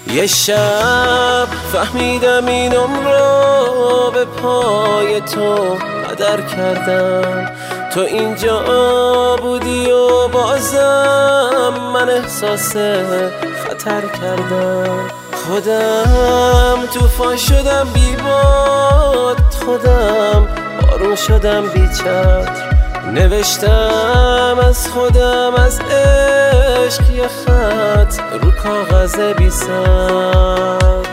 یه شب فهمیدم این عمرو به پای تو قدر کردم. تو اینجا بودی و بازم من احساس خطر کردم. خودم طوفان شدم بی باد، خودم بارون شدم بی چتر. نوشتم از خودم از عشق یه خط رو کاغذ بی سطر.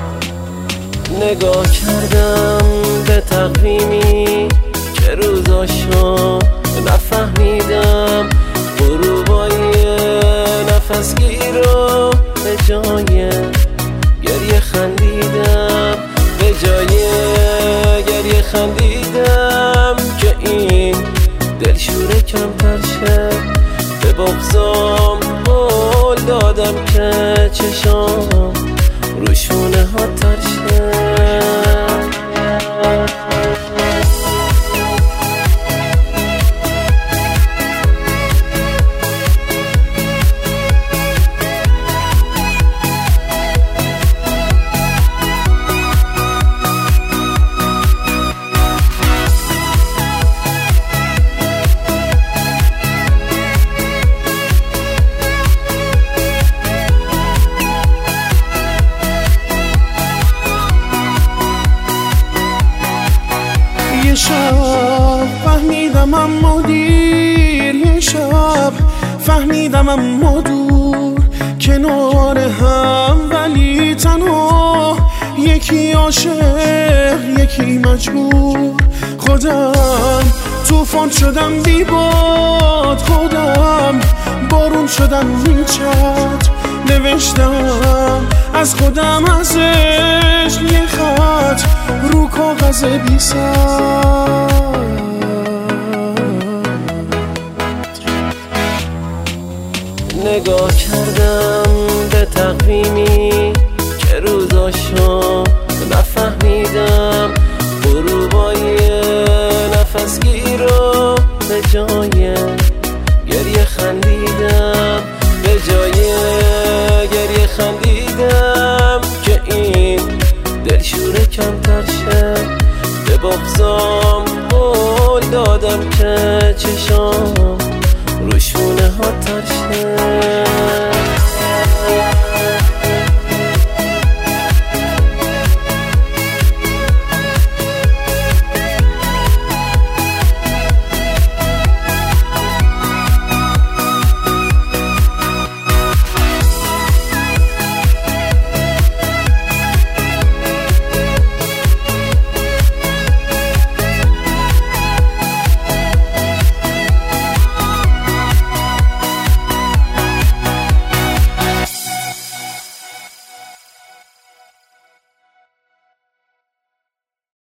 نگاه کردم به تقویمی که روزاشو نفهمیدم. غروبای نفسگیر رو به جای گریه خندیدم، به جای گریه خندیدم که این دلشوره کمتر شه. به بغضام قول دادم که چشام روشونه ها تر شه. یه شب فهمیدم اما دیر، یه شب فهمیدم اما دور، کنار هم ولی تنها، یکی عاشق یکی مجبور. خودم طوفان شدم بی باد، خودم بارون شدم بی چتر. نوشتم از خودم از عشق یه خط رو کاغذ بی سطر. نگاه کردم به تقویمی که روزاشو نفهمیدم. غروبای نفسگیر رو به جای گریه خندیدم، به جای گریه خندیدم که این دلشوره کمتر شه. به بغضام قول دادم که چشام روشونه ها تر شه.